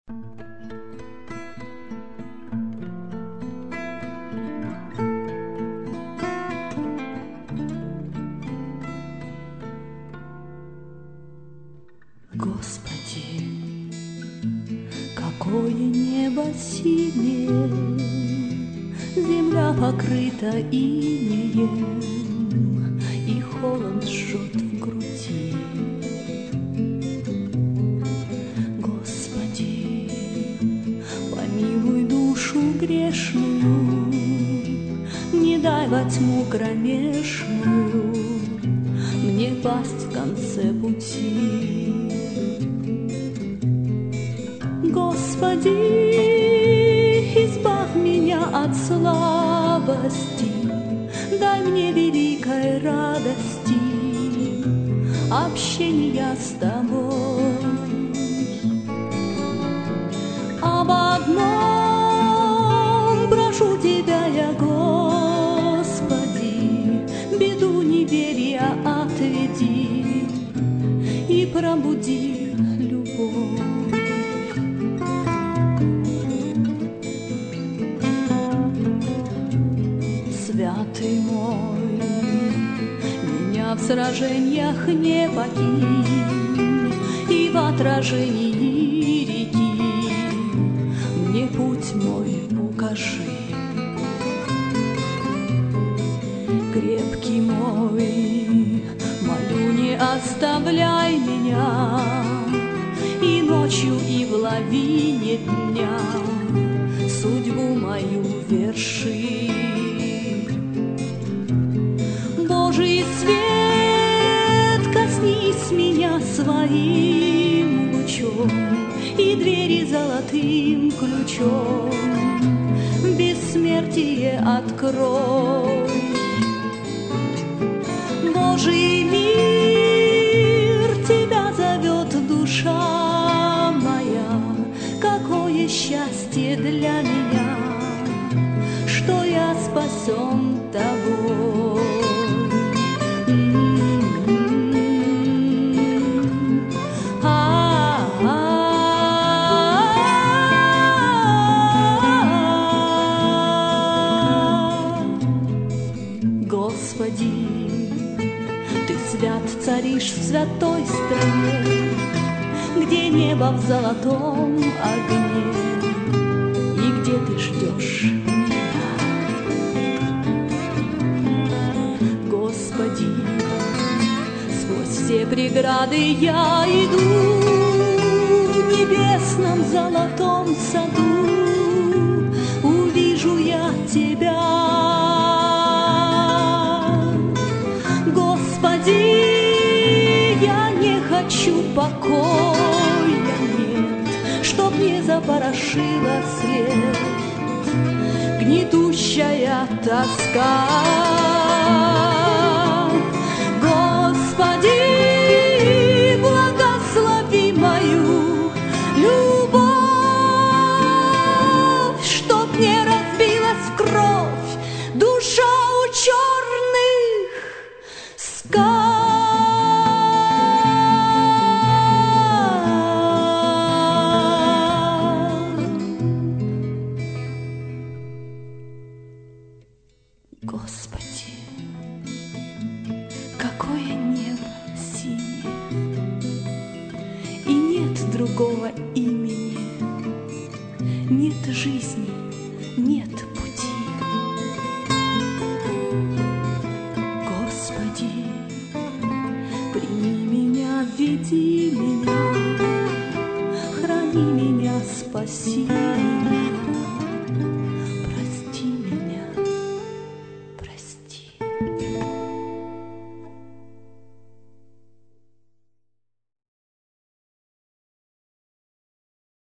Господи, какое небо синее, земля покрыта инеем, и холод жжет в груди. Господи, помилуй душу грешную, не дай во тьму кромешную мне пасть в конце пути. Господи, избавь меня от слабости, дай мне великой радости общения с Тобой. Об одном прошу Тебя я, Господи, беду неверия отведи и пробуди любовь. Святый мой, меня в сражениях не покинь, и в отражении реки мне путь мой укажи. Крепкий мой, молю, не оставляй меня и ночью, и в лавине дня судьбу мою верши. Божий свет, коснись меня своим лучом и двери золотым ключом бессмертие открой. Божий мир, Тебя зовет душа моя, какое счастье для меня, что я спасен Тобой. Господи, Ты свят, царишь в святой стране, где небо в золотом огне, и где Ты ждешь меня. Господи, сквозь все преграды я иду, в небесном золотом саду увижу я Тебя. Я не хочу покоя, нет, чтоб не запорошила свет гнетущая тоска. Господи, благослови мою любовь, чтоб не разбилась в кровь душа у черных скал. Господи, какое небо синее, и нет другого имени, нет жизни, нет пути. Господи, прими меня, веди меня, храни меня, спаси меня.